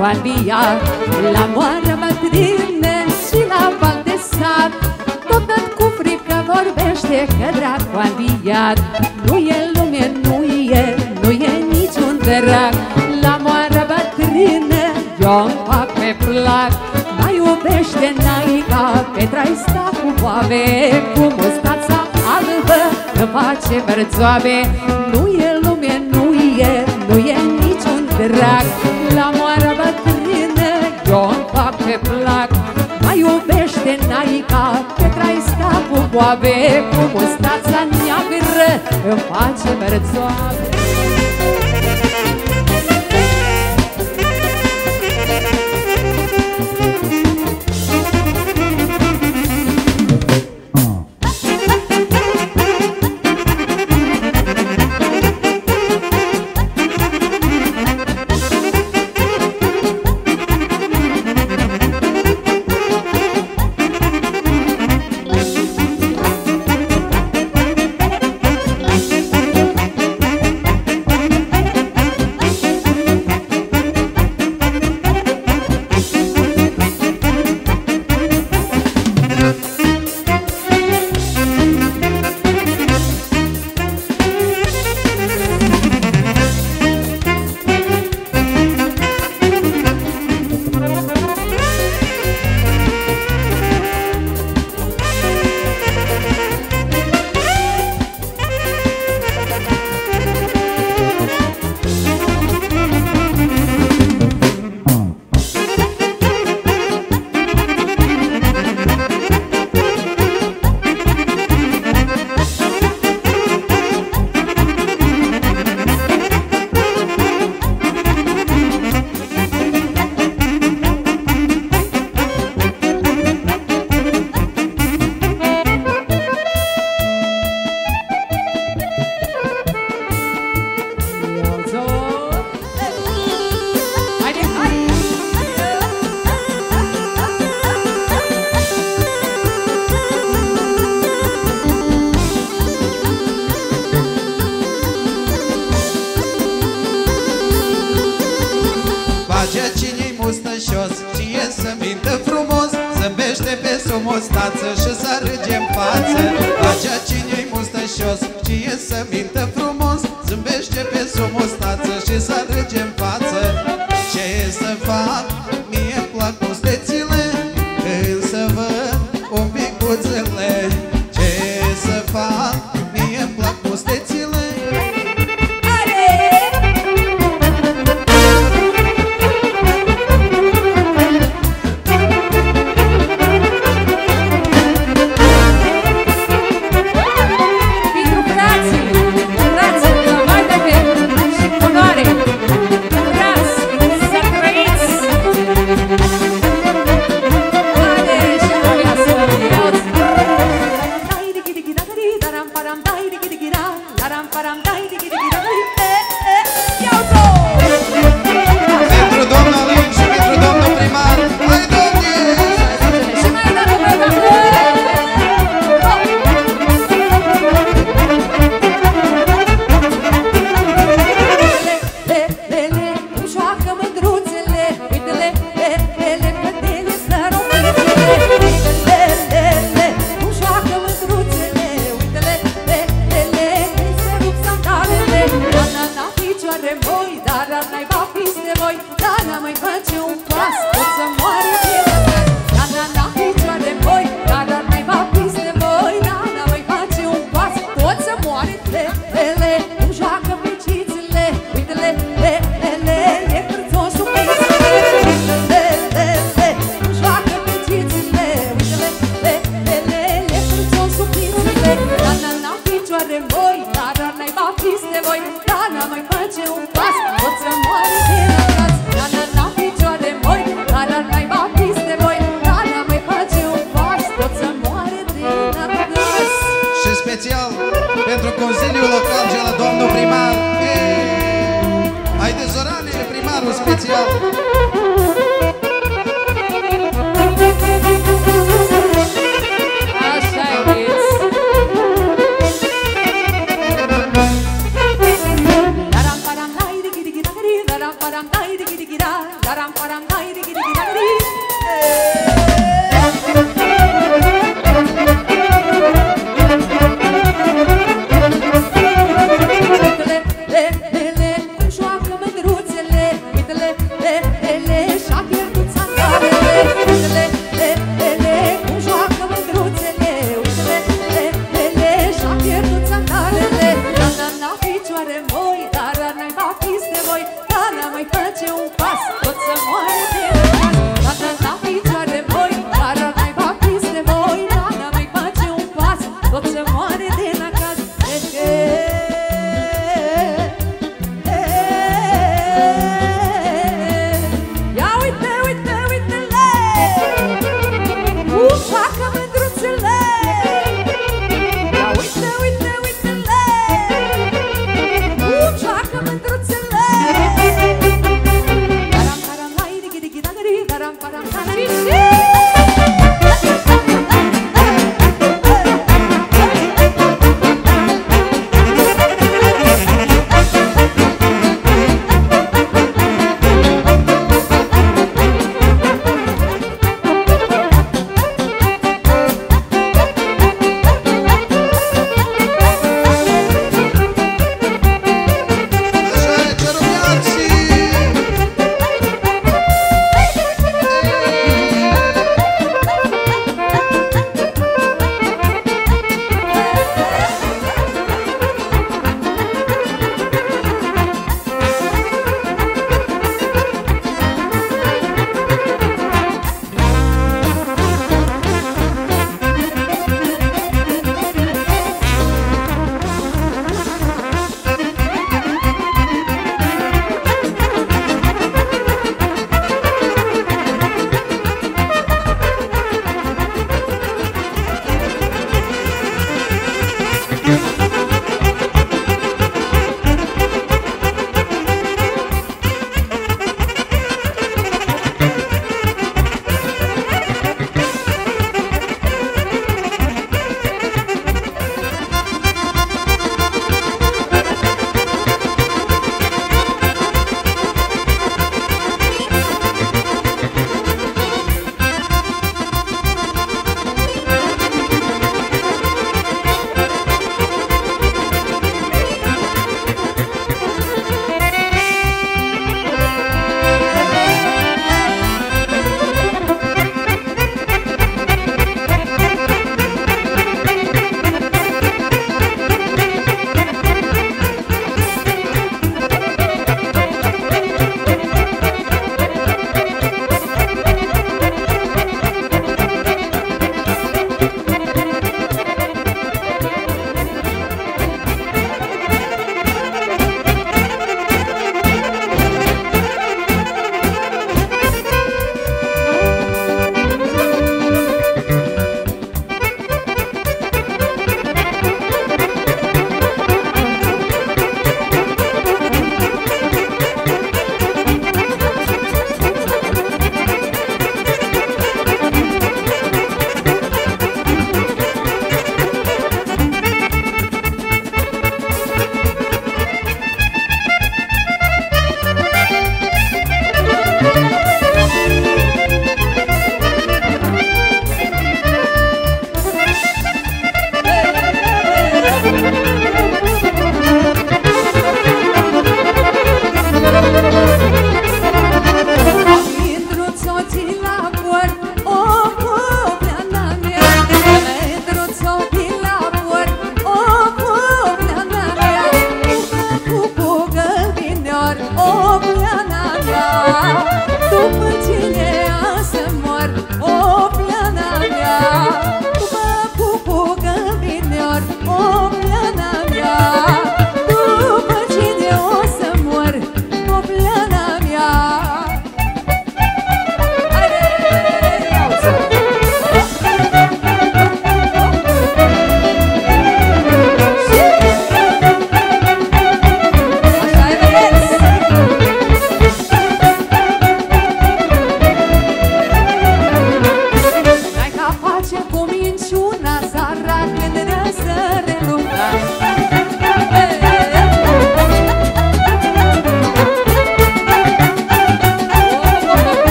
dracul a înviat. La moară bătrână și la val de sat, tot cu frică vorbește că dracul a înviat. Nu e lume, nu e niciun drac. La moară bătrână eu-mi fac pe plac. Mai iubește naica pe traista cu boabe, cu mustața albă că face vărțoabe. Nu e lume, nu e niciun drac. La moară bătrână eu-mi fac pe plac. Mai iubește naica pe traista cu boabe, cu mustața neagră că face vărțoabe. Mostață și să râge în față. Acea cine-i mustășos, știe să mintă frumos, zâmbește pe somostață și să râge în față. Ce să fac? Mie-mi plac mustețile, când să văd un picuțele. Ce să fac? Mie-mi plac mustețile. Pentru Consiliul Local și la domnul primar. Haideți, Zorane, primarul special. Așa e. Daram param dai digi digi dagi, daram param dai digi digi da, daram param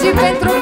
și pentru